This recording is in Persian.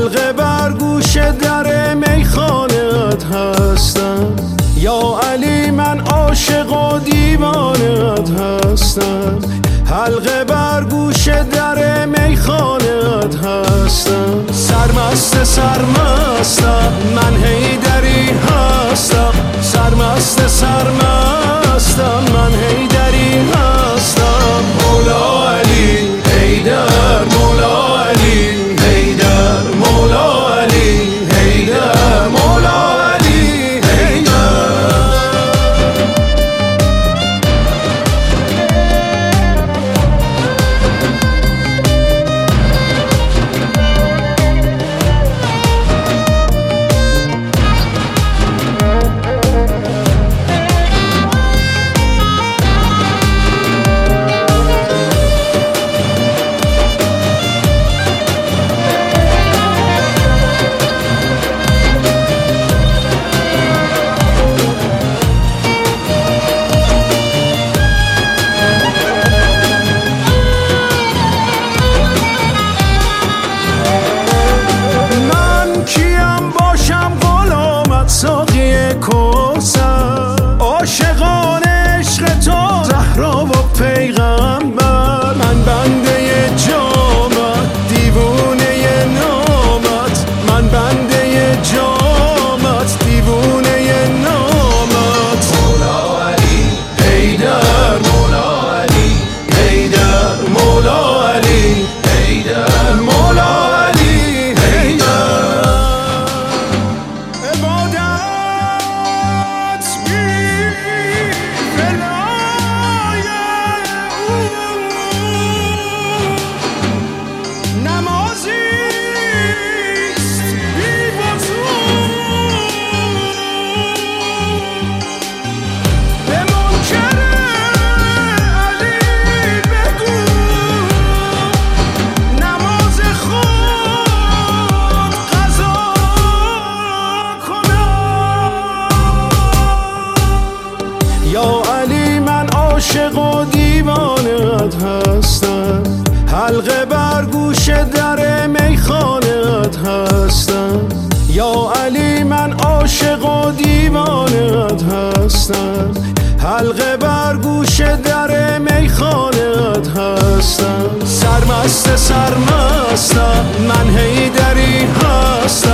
حلقه بر گوش در میخانه‌ات هستم. یا علی من عاشق و دیوانه‌ات هستم. حلقه بر گوش در میخانه‌ات هستم. سرمست سرمستم من حیدری هستم. سرمست سرمستم من حیدری هستم. مولا علی حیدر، مولا علی حیدر، مولا علی حیدر، مولا علی حیدر. ساقی کوثر عاشقان عشق تو زهرا و پیغمبر. من بنده جامت دیوونه نامت. من بنده جامت دیوونه نامت. مولا علی حیدر، مولا علی حیدر، مولا علی حیدر، مولا علی حیدر. یا علی من عاشق و دیوانه‌ات هستم. حلقه بر گوش در میخانه‌ات هستم. یا علی من عاشق و دیوانه‌ات هستم. حلقه بر گوش در میخانه‌ات هستم. سرمست سرمستم من حیدری هستم.